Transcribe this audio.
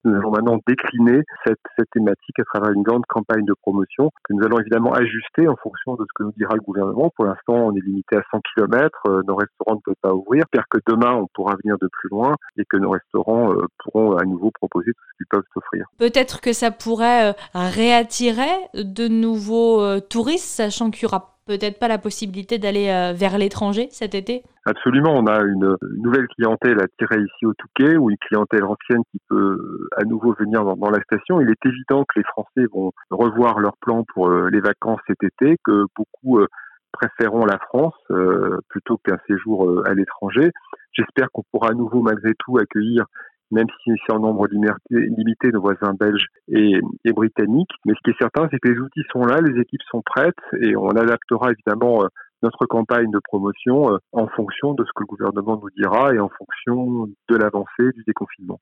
Nous allons maintenant décliner cette thématique à travers une grande campagne de promotion que nous allons évidemment ajuster en fonction de ce que nous dira le gouvernement. Pour l'instant, on est limité à 100 km. Nos restaurants ne peuvent pas ouvrir. J'espère que demain, on pourra venir de plus loin et que nos restaurants pourront à nouveau proposer tout ce qu'ils peuvent s'offrir. Peut-être que ça pourrait réattirer de nouveaux touristes, sachant qu'il y aura peut-être pas la possibilité d'aller vers l'étranger cet été? Absolument, on a une nouvelle clientèle à tirer ici au Touquet, ou une clientèle ancienne qui peut à nouveau venir dans la station. Il est évident que les Français vont revoir leurs plans pour les vacances cet été, que beaucoup préféreront la France plutôt qu'un séjour à l'étranger. J'espère qu'on pourra à nouveau malgré tout accueillir, même si c'est en nombre limité, nos voisins belges et britanniques. Mais ce qui est certain, c'est que les outils sont là, les équipes sont prêtes, et on adaptera évidemment notre campagne de promotion en fonction de ce que le gouvernement nous dira et en fonction de l'avancée du déconfinement.